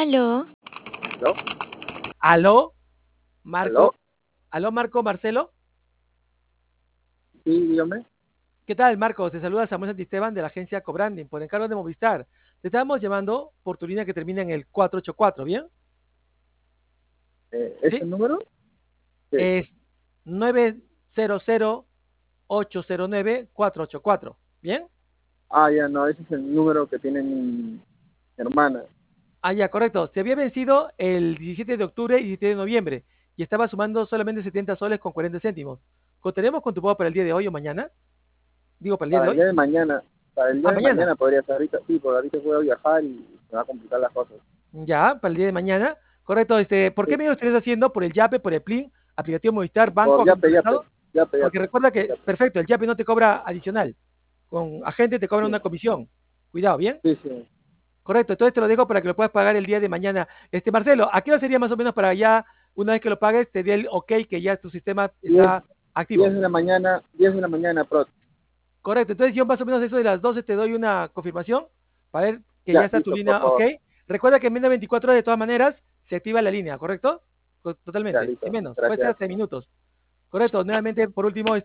Aló, ¿No? Aló, ¿Aló? Marco. Aló, Marco, Marcelo. Sí, dígame. ¿Qué tal, Marco? Te saluda Samuel Santisteban de la agencia Cobranding por encargo de Movistar. Te estábamos llamando por tu línea que termina en el 484, ¿bien? ¿Es Sí. el número? Sí. Es 900-809-484, ¿bien? Ah, ya no, ese es el número que tiene mi hermana. Ah, ya, correcto. Se había vencido el 17 de octubre y 17 de noviembre y estaba sumando solamente 70 soles con 40 céntimos. ¿Contaremos con tu pago para el día de hoy o mañana? Digo, para el día Para de el día hoy. de mañana, para el Ah, día de mañana. mañana podría ser ahorita, sí, porque ahorita voy a viajar y me va a complicar las cosas. Ya, para el día de mañana. Correcto. ¿Por qué Sí. medio lo estarías haciendo? ¿Por el Yape, por el Plin, aplicativo Movistar, banco, Por agente Yape, Yape, autorizado? Yape, Porque Yape, recuerda que, Yape. perfecto, el Yape no te cobra adicional. Con agente te cobra Sí, una comisión. Cuidado, ¿bien? sí, sí. Correcto. Entonces te lo dejo para que lo puedas pagar el día de mañana. Marcelo, ¿a qué hora sería más o menos para ya, una vez que lo pagues, te dé el ok que ya tu sistema 10, está 10 activo? de la mañana, 10 de la mañana, pro. Correcto. Entonces yo más o menos eso de las 12 te doy una confirmación para ver que ya Ya, está tu listo, por línea ok. favor. Recuerda que en menos de 24 horas de todas maneras se activa la línea, ¿correcto? Ya, Totalmente. En listo. menos, puede ser Gracias. hasta minutos. Correcto. Nuevamente, por último,